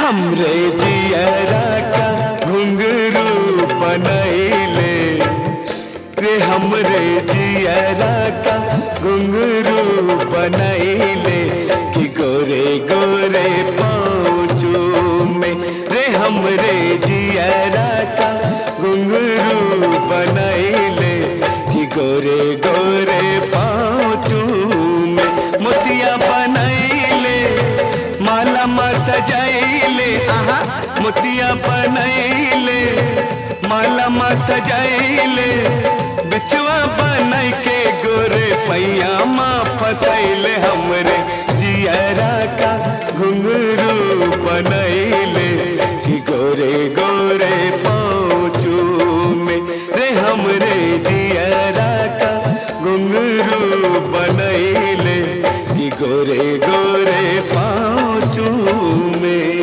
हमरे जियरा का घुंघरू बनैले रे, हमरे जियरा का घुंघरू बनैले कि गोरे गोरे पाँचू में रे, हमरे जियरा का घुंघरू बनैले कि गोरे गोरे पाँचू में मोतिया बनैले माला मा सजैले, आहा मोतिया बनैले माला मा सजैले, बिछुआ बनाई के गोरे पैया माँ फसैले, हमरे जियरा का घुंघरू बनैले कि गोरे गोरे पाँचू में रे, हमरे जियरा का घुंघरू बनैले कि गोरे गोरे पाँचू में।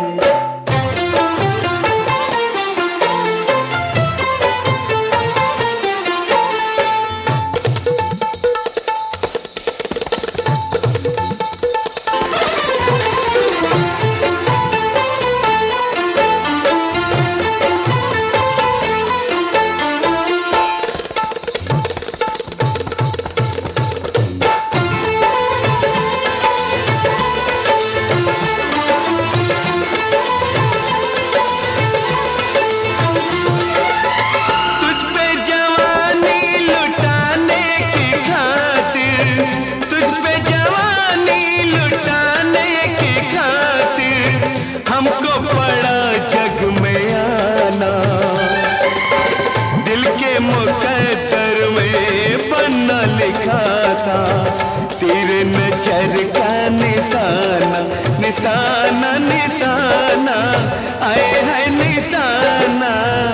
हमको पड़ा जग में आना, दिल के मुकद्दर में बनना लिखा था, तेरे नजर का निशाना निशाना निशाना आए है निशाना,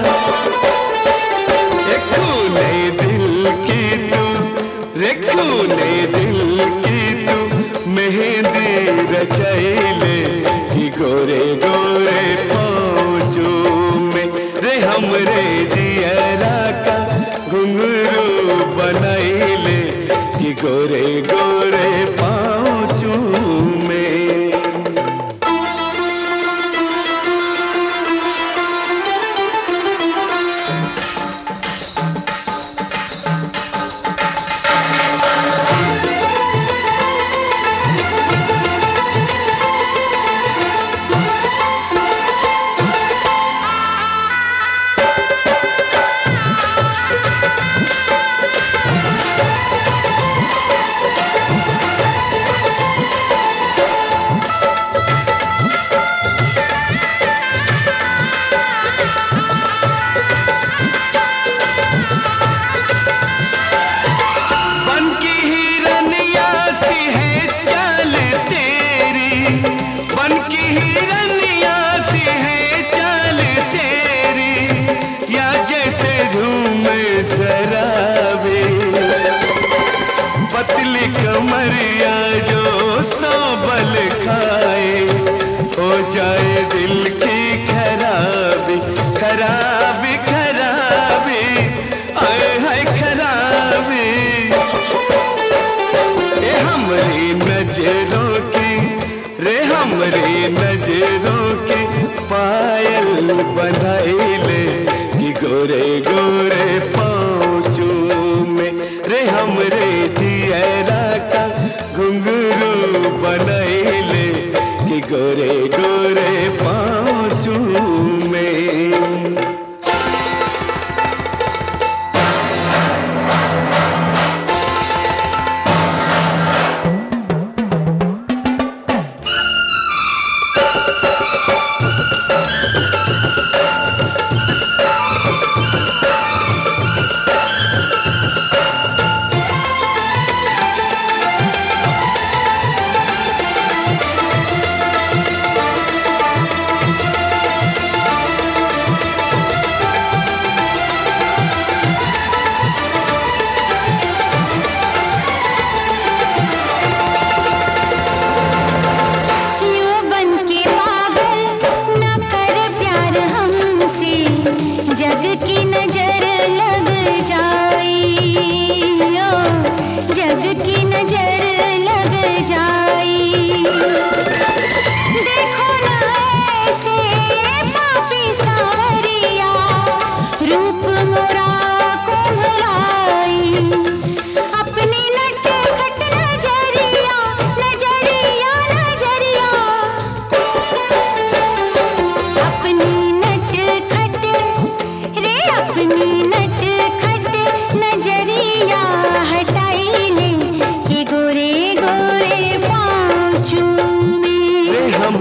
एक खूने दिल की तू रे, खूने दिल की तू मेहंदी रचैले कि गोरे गोरे पाँचू में रे, हमरे जियरा का घुंघरू बनैले कि गोरे गोरे पाँचू में। पतली कमरिया जो सोबल खाए, हो जाए दिल की खराबी खराबी खराबी आए है खराबी, ये हमरी नजरों की रे, हमरी नजरों की पायल बंधाइले कि गोरे गोरे पाँचू में रे, हमरे जियरा का घुंघरू बनैले कि गोरे गोरे पाँचू में।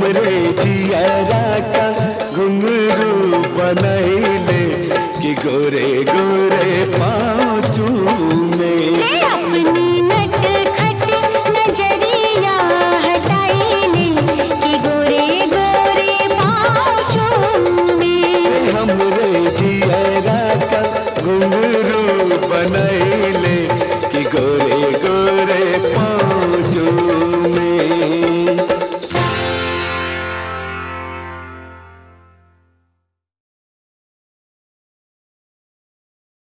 हमरे जियरा का घुंघरू बनैले कि गोरे गोरे पाँव चूमे। अपनी नटखट नजरिया हटाइले कि गोरे गोरे पाँव चूमे। हमरे जियरा का घुंघरू बनैले कि गोरे गोरे पाँव